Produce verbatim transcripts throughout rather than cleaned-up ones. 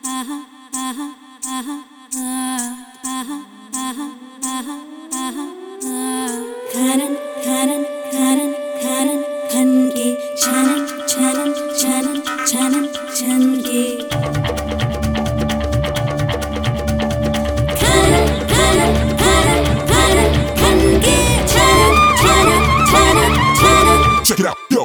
खनन खनन खनन खनन खन के छनन छनन छनन छनन छन के खनन खनन खनन खनन खन के छनन छनन छनन छनन। Check it out, yo.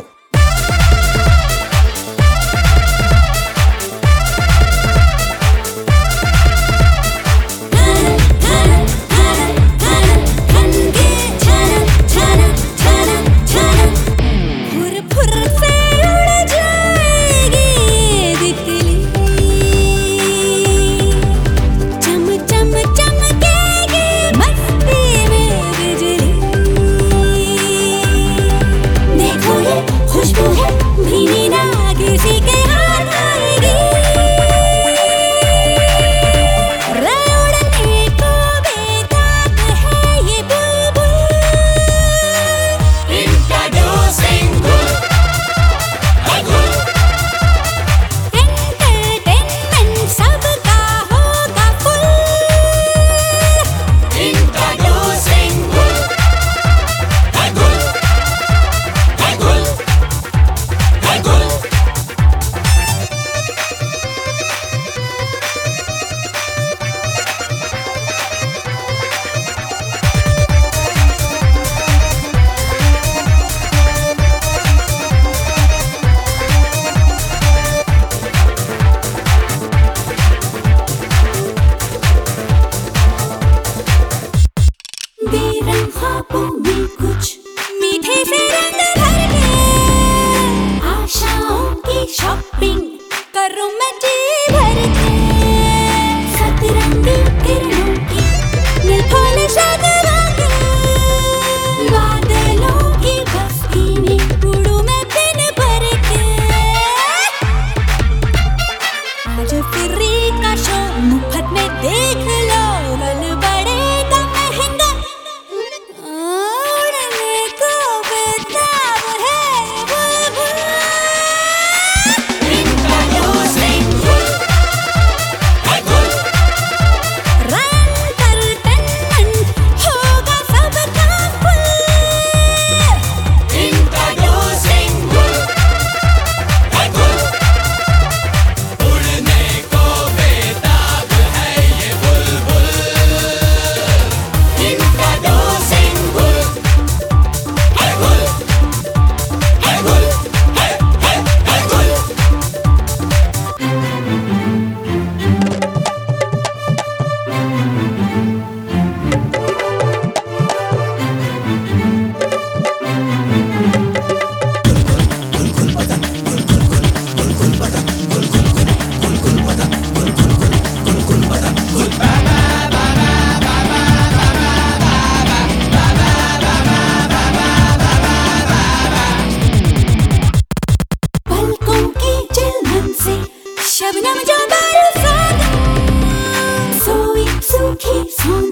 ख्वाबों में कुछ मीठे से रंग भर के आशाओं की शॉपिंग करूं मैं जी भर के सतरंगी किरणों की नीलफूल शगनों के बादलों की बस्ती में उड़ूं मैं दिन भर के आज फ्री का शो मुफ्त में देख लो बल बढ़ेगा महंगा शबनम जो बरसात सोई सूखी